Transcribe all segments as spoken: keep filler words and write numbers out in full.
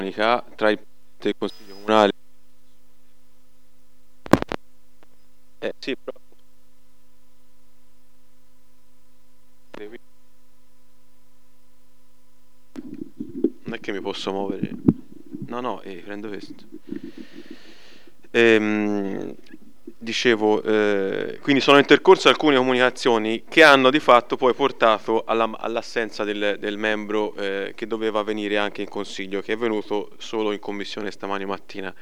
tra il Presidente del Consiglio Comunale. Eh, sì, però... Non è che mi posso muovere. No, no, eh, prendo questo. Ehm, dicevo, eh, quindi sono intercorse alcune comunicazioni che hanno di fatto poi portato alla- all'assenza del, del membro eh, che doveva venire anche in consiglio, che è venuto solo in commissione stamani mattina.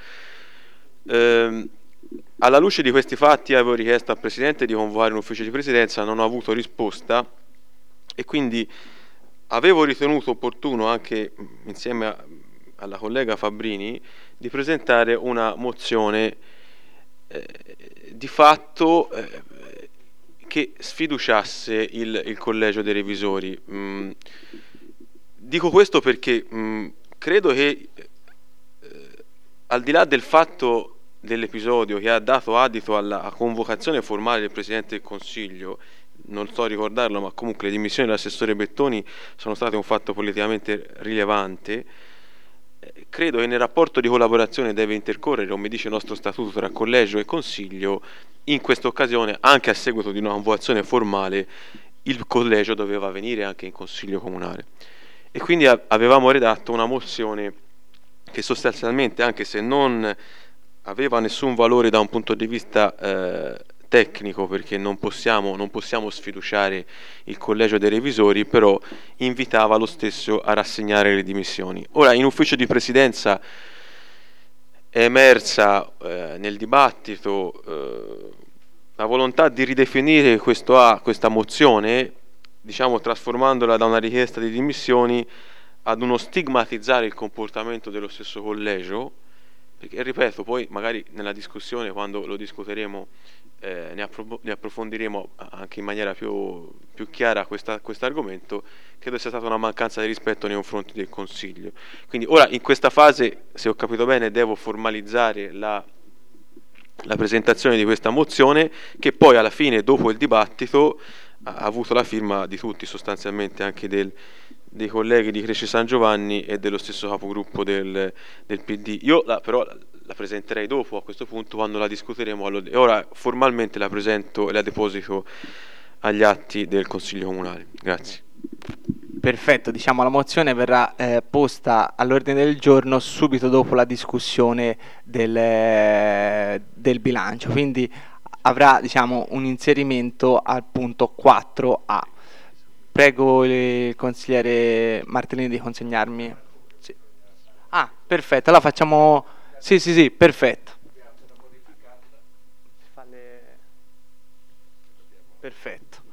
Ehm, alla luce di questi fatti avevo richiesto al Presidente di convocare un ufficio di presidenza, non ho avuto risposta e quindi avevo ritenuto opportuno anche insieme a- alla collega Fabbrini di presentare una mozione eh, di fatto eh, che sfiduciasse il, il collegio dei revisori. Mm, dico questo perché mm, credo che eh, al di là del fatto dell'episodio che ha dato adito alla convocazione formale del Presidente del Consiglio, non so ricordarlo, ma comunque le dimissioni dell'assessore Bettoni sono state un fatto politicamente rilevante. Eh, Credo che nel rapporto di collaborazione deve intercorrere, come dice il nostro statuto, tra collegio e consiglio. In questa occasione, anche a seguito di una convocazione formale, il collegio doveva venire anche in consiglio comunale. E quindi a- avevamo redatto una mozione che sostanzialmente, anche se non aveva nessun valore da un punto di vista eh, tecnico, perché non possiamo, non possiamo sfiduciare il collegio dei revisori, però invitava lo stesso a rassegnare le dimissioni. Ora, in ufficio di presidenza è emersa eh, nel dibattito eh, la volontà di ridefinire questo A, questa mozione, diciamo trasformandola da una richiesta di dimissioni ad uno stigmatizzare il comportamento dello stesso collegio, perché ripeto, poi magari nella discussione, quando lo discuteremo, eh, ne, appro- ne approfondiremo anche in maniera più, più chiara questo argomento. Credo sia stata una mancanza di rispetto nei confronti del Consiglio. Quindi ora in questa fase, se ho capito bene, devo formalizzare la, la presentazione di questa mozione, che poi alla fine, dopo il dibattito, ha avuto la firma di tutti, sostanzialmente anche del, dei colleghi di Cresce San Giovanni e dello stesso capogruppo del, del P D. Io la, però la presenterei dopo, a questo punto, quando la discuteremo. E ora formalmente la presento e la deposito agli atti del Consiglio Comunale. Grazie. Perfetto, diciamo la mozione verrà eh, posta all'ordine del giorno subito dopo la discussione del, eh, del bilancio, quindi avrà diciamo un inserimento al punto quattro A. Prego il consigliere Martellini di consegnarmi. Sì. Ah, perfetto, allora facciamo... Sì, sì, sì, perfetto. Perfetto.